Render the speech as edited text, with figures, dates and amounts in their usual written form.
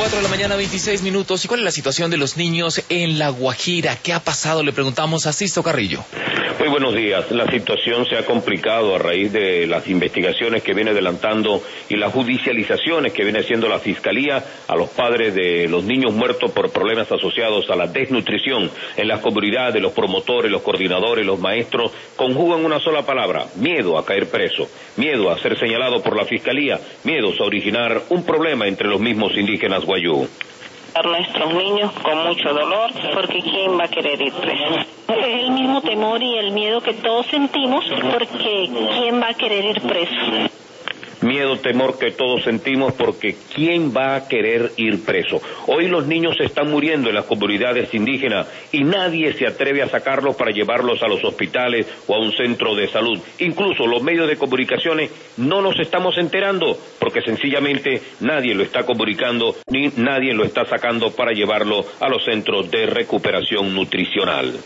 4 de la mañana, 26 minutos. ¿Y cuál es la situación de los niños en La Guajira? ¿Qué ha pasado? Le preguntamos a Sisto Carrillo. Muy buenos días. La situación se ha complicado a raíz de las investigaciones que viene adelantando y las judicializaciones que viene haciendo la Fiscalía a los padres de los niños muertos por problemas asociados a la desnutrición en las comunidades. Los promotores, los coordinadores, los maestros conjugan una sola palabra: miedo a caer preso, miedo a ser señalado por la Fiscalía, miedos a originar un problema entre los mismos indígenas guayú. A nuestros niños con mucho dolor, porque ¿quién va a querer ir preso? Es el mismo temor y el miedo que todos sentimos, porque ¿quién va a querer ir preso? Miedo, temor que todos sentimos, porque ¿quién va a querer ir preso? Hoy los niños se están muriendo en las comunidades indígenas y nadie se atreve a sacarlos para llevarlos a los hospitales o a un centro de salud. Incluso los medios de comunicaciones no nos estamos enterando, porque sencillamente nadie lo está comunicando ni nadie lo está sacando para llevarlo a los centros de recuperación nutricional.